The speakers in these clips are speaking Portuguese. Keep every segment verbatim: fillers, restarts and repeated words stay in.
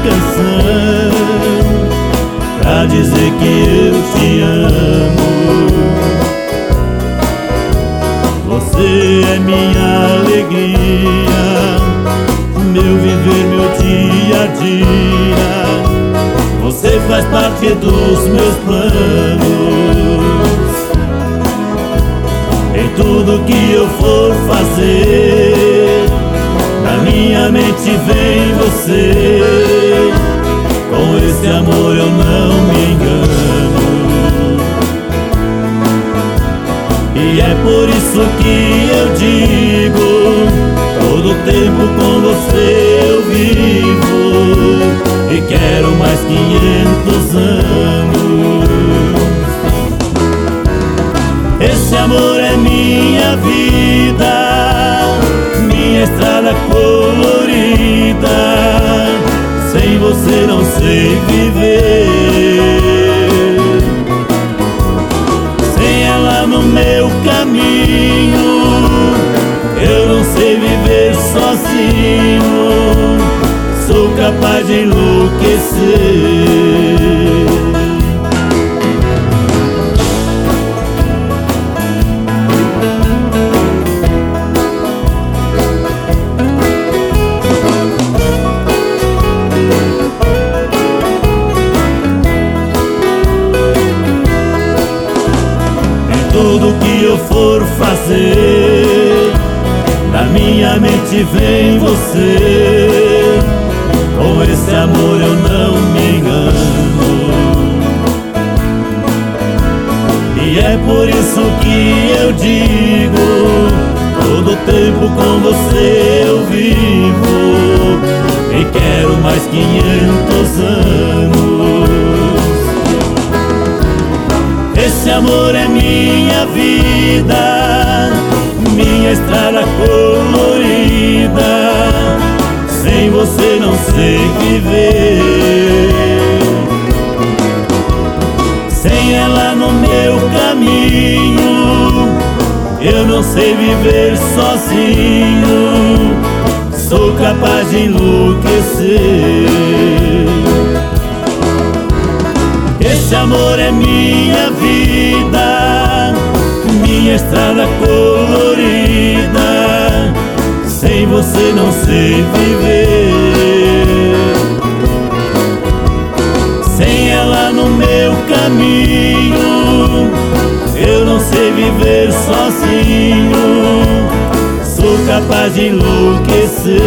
canção pra dizer que eu te amo. Você é minha alegria, meu viver, meu dia a dia. Você faz parte dos meus planos. Em tudo que eu for fazer, na minha mente vem você. Com esse amor eu não me engano. E é por isso que eu digo, todo tempo com você eu vivo. E quero mais quinhentos anos. Esse amor é minha vida, minha estrada colorida. Sem você não sei viver. Sem ela no meu caminho, eu não sei viver sozinho. Sou capaz de enlouquecer. Tudo que eu for fazer, na minha mente vem você. Com esse amor eu não me engano. E é por isso que eu digo, todo tempo com você eu vivo. E quero mais quinhentos anos. Esse amor é minha vida, minha estrada colorida. Sem você não sei viver. Sem ela no meu caminho, eu não sei viver sozinho. Sou capaz de enlouquecer. Esse amor é minha vida, minha estrada colorida. Sem você não sei viver. Sem ela no meu caminho, eu não sei viver sozinho. Sou capaz de enlouquecer.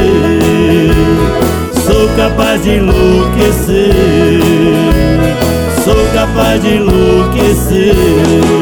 Sou capaz de enlouquecer. Sou capaz de enlouquecer.